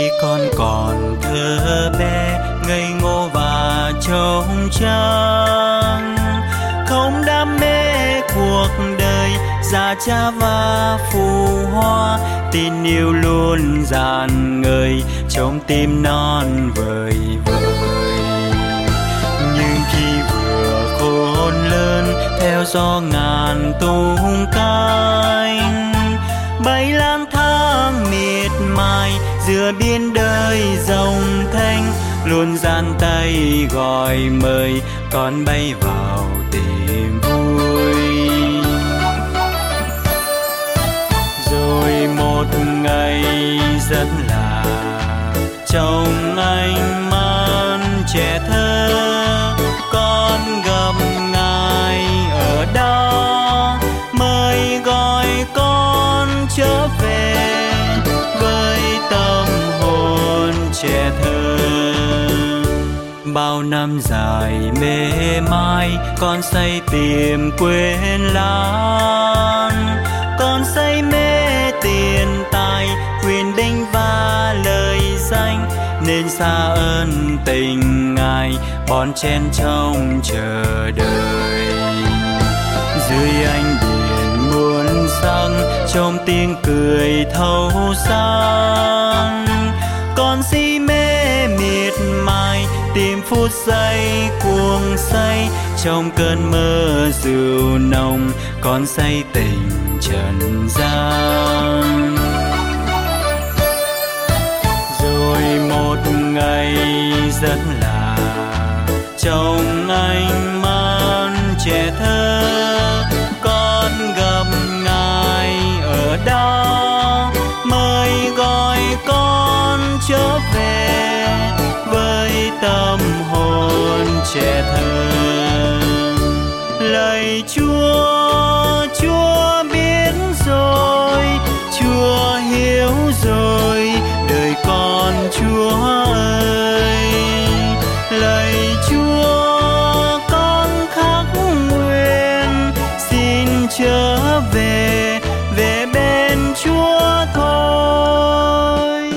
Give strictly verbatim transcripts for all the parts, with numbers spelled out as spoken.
con còn thơ bé ngây ngô và trông trắng, không đam mê cuộc đời già cha và phù hoa, tin yêu luôn rạng ngời trong tim non vời vợi. Nhưng khi vừa khôn lớn theo gió ngàn tung cánh, bay lang thang miệt mài giữa biên đời rộng thanh, luôn giang tay gọi mời con bay vào tìm vui. Rồi một ngày rất lạ trong ánh mắt trẻ thơ, con gặp ngài ở đó mời gọi con trở về với tâm hồn trẻ thơ. Bao năm dài mê mai con say tìm quên lãng, con say mê tiền tài quyền binh và lời danh, nên xa ơn tình ngài bon chen trong chờ đợi. Dưới ánh biển muôn sắc trong tiếng cười thâu sáng, con si mê miệt mài tìm phút giây cuồng say, trong cơn mơ rượu nồng con say tình trần gian. Rồi một ngày rất lạ trong ánh mắt trẻ thơ, con gặp ngài ở đó mời gọi con trở về với tâm hồn trẻ thơ. Lạy Chúa, Chúa biết rồi, Chúa hiểu rồi đời con Chúa ơi. Lạy Chúa, con khắc nguyện xin trở về, về bên Chúa thôi.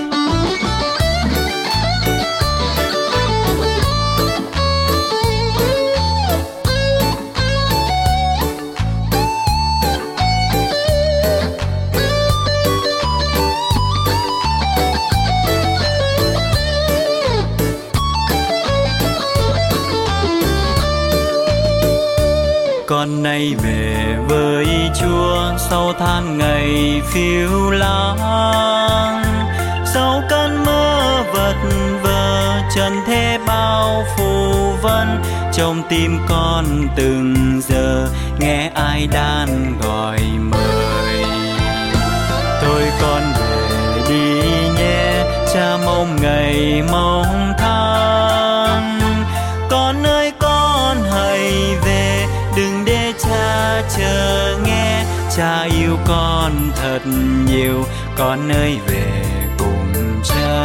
Con nay về với Chúa sau tháng ngày phiêu lãng, sau cơn mơ vật vờ trần thế bao phù vân, trong tim con từng giờ nghe ai đan gọi mời. Thôi con về đi nhé, cha mong ngày mong tháng, con ơi con hãy về, đừng để cha chờ nghe. Cha yêu con thật nhiều, con ơi về cùng cha.